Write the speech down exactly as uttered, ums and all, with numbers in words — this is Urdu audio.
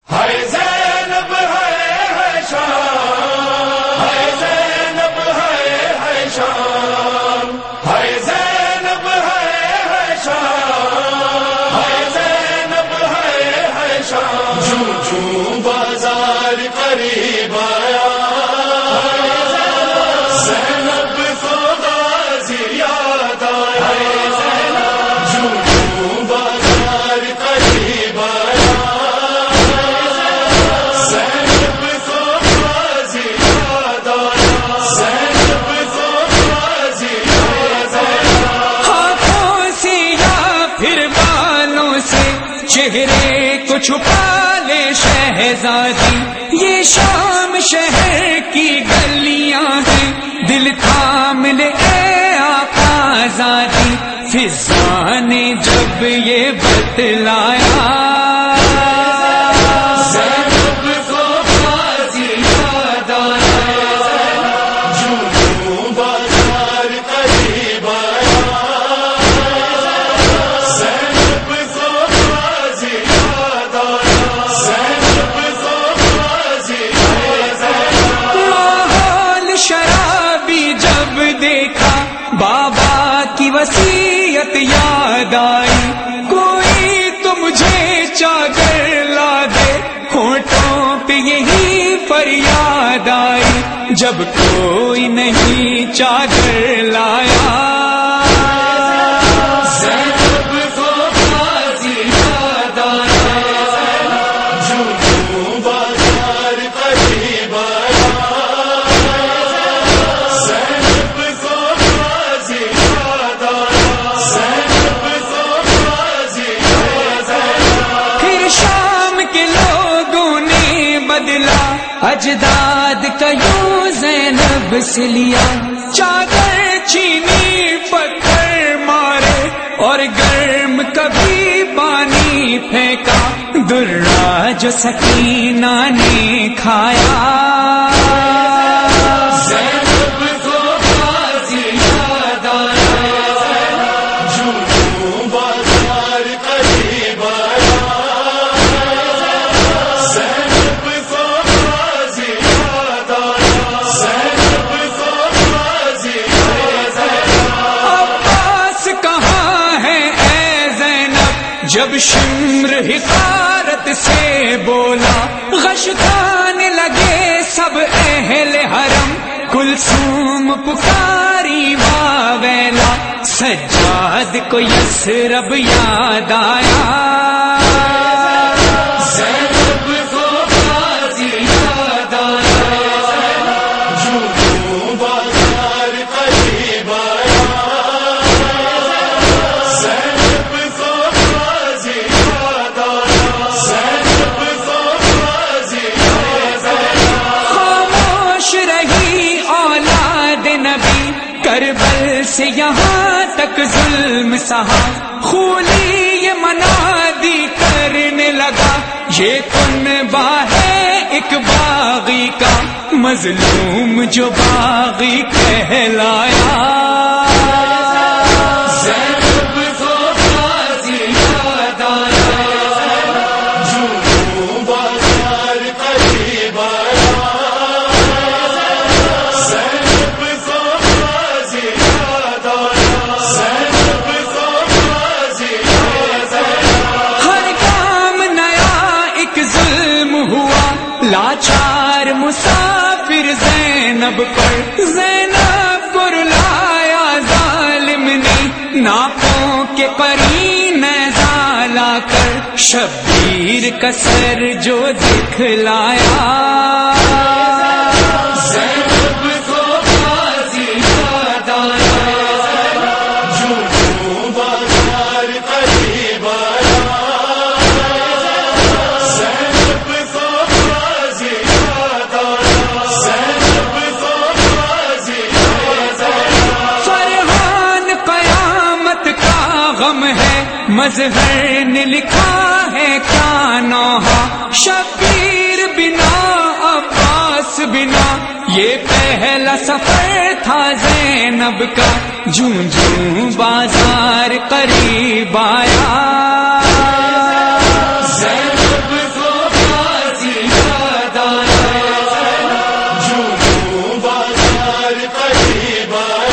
ہائے زینب ہے ہے شام، ہائے زینب ہے ہے شام، ہائے زینب ہے ہے شام، ہائے زینب ہے ہے شام، جوں جوں بازار قریب آیا زینب کو غازی یاد آیا، جوں جوں بازار قریب آیا چہرے کو چھپا لے شہزادی، یہ شام شہر کی گلیاں ہیں، دل تھام لے اے آقا زادی، فضا نے جب یہ بتلایا زینب کو غازی یاد آیا، جوں جوں بازار قریب آیا زینب کو غازی یاد آیا، زینب کو غازی یاد آیا۔ ماحول شرابی جب دیکھا بابا کی وصیت یاد آئی، کوئی تو مجھے چادر لا دے، ہونٹوں پہ یہی فریاد آئی، جب کوئی نہیں چادر لایا زینب کو غازی یاد آیا، جوں جوں بازار قریب آیا زینب کو غازی یاد آیا، زینب کو غازی یاد آیا۔ پھر شام کے لوگوں نے بدلا اجداد کا یوں زینب سے لیا، چادر چھینی پتھر مارے اور گرم کبھی پانی پھینکا، درا جو سکینہ نے کھایا زینب کو غازی یاد آیا، جوں جوں بازار قریب آیا زینب کو غازی یاد آیا، زینب کو غازی یاد آیا۔ عباس کہاں ہے اے زینب، جب شمر حقارت سے بولا، غش کھانے لگے سب اہل حرم، کلثوم پکاری واویلا، سجاد کو یثرب یاد آیا زینب کو غازی یاد آیا، جوں جوں بازار قریب آیا زینب کو غازی یاد آیا، زینب کو غازی یاد آیا۔ خاموش رہی اولاد نبی، کربل سے یہاں تک ظلم سہا، خولی یہ منادی کرنے لگا، یہ کنبہ ہے ایک باغی کا، مظلوم جو باغی کہلایا زینب کو غازی یاد آیا، جوں جوں بازار قریب آیا زینب کو غازی یاد آیا، زینب کو غازی یاد آیا۔ ہر کام نیا ایک ظلم ہوا، لاچار مسافر زینب پر، زینب کو رلایا ظالم نے، ناپوں کے پری نیزہ لا کر، شبیر کا سر جو دکھلایا زینب کو غازی یاد آیا، جوں جوں بازار قریب آیا زینب کو غازی یاد آیا، زینب کو غازی یاد آیا۔ فرحان قیامت کا غم ہے، مظہر نے لکھا ہے کیا نوحہ، شبیر بنا عباس بنا، یہ پہلا سفر تھا زینب کا، جوں جوں بازار قریب آیا زینب کو بار